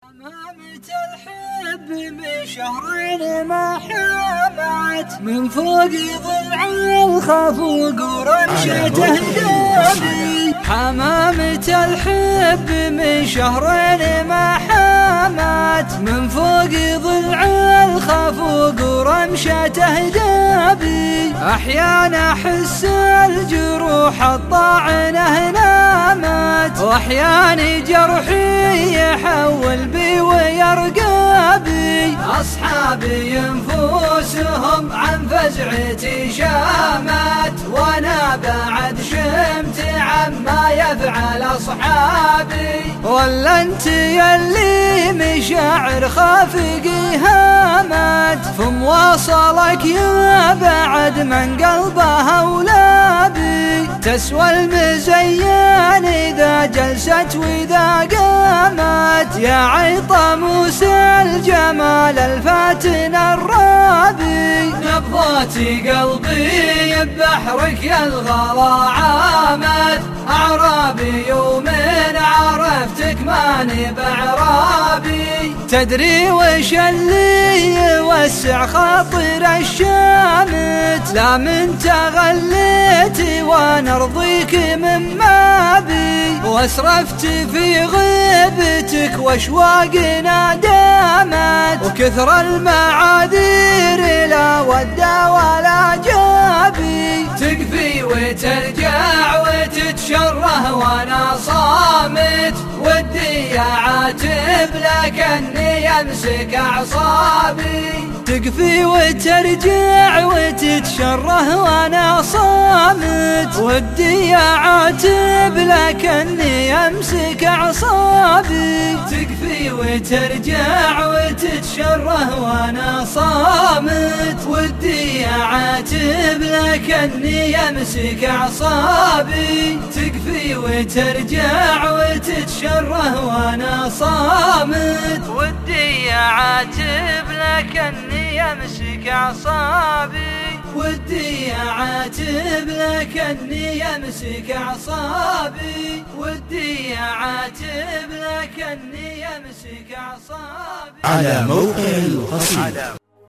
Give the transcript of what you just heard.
حمامة الحب من شهرين ما حمت من فوق ضلع الخفوق ورمشته دابي. حمامة الحب من شهرين ما حمت من فوق ضلع الخفوق ورمشته دابي. أحيانا أحس الجروح الطاعنة نامت وأحيانا جرحي يحول بي ويرقى بي. أصحابي ينفوسهم عن فزعتي شامت وأنا بعد شمت عما يفعل أصحابي. ولا أنت يلي مشاعر خافقي هامت فم وصلك يا بعد من قلبها ولابي. تسوى المزين إذا جلست وإذا قامت يا عيط موسى الجمال الفاتن الرابي. نبضات قلبي ببحرك يا الغلا عامت أعرابي يوم عرفتك ماني بعرابي. تدري وش اللي يوسع خاطر الشامت لا من تغليتي وانا ارضيك مما بي. واسرفت في غيبتك واشواقنا دامت وكثر المعاذير لا ودا ولا جابي. تكفي وترجع وتتشره وانا صامت ودي عاتب لكني يمسك اعصابي. تكفي وترجع وتتشره وانا صامت ودي عاتب لكني يمسك اعصابي. تكفي وترجع وتتشره وانا صامت ودي عاتب لكني يمسك اعصابي. تكفي وترجع وتتشره وانا صامت ودي عاتب لكني يمسك اعصابي. ودي عاتب لكني يمسك اعصابي. ودي عاتب لكني يمسك اعصابي. على موقع القصيدة.